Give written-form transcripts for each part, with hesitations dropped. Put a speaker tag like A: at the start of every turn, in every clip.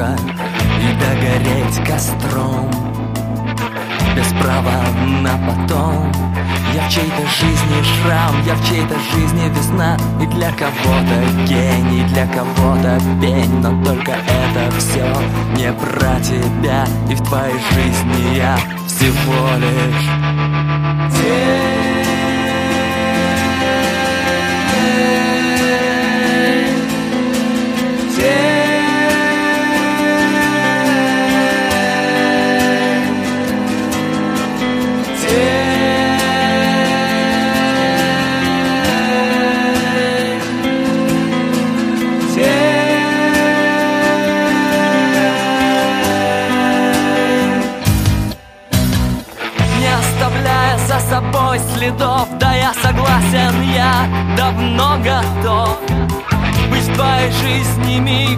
A: воздуха и догореть костром без права на потом. Я в чьей-то жизни шрам, я в чьей-то жизни весна. И для кого-то гений, для кого-то пень. Но только это все не про тебя. И в твоей жизни я всего лишь тень. За собой следов, да я согласен, я давно готов быть в твоей жизни миг,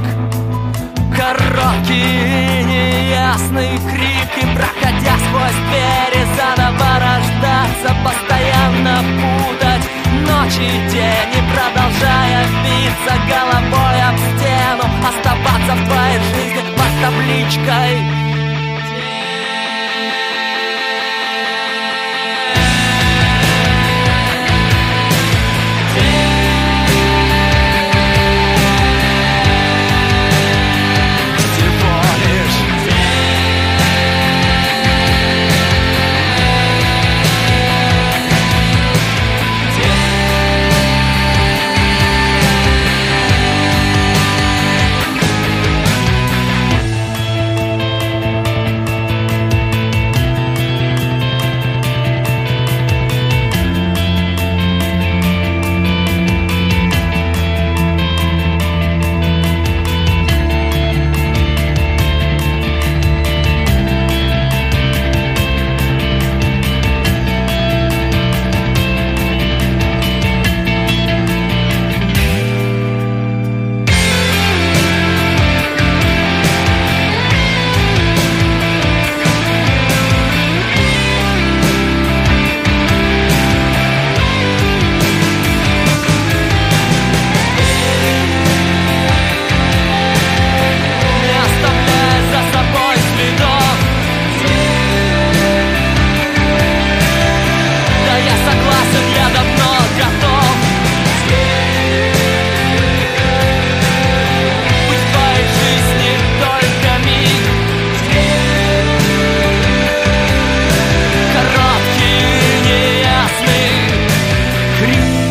A: короткий и неясный крик. И проходя сквозь двери, заново рождаться, постоянно путать ночь и день. И продолжая биться головой об стену, оставаться в твоей жизни под табличкой. Крик.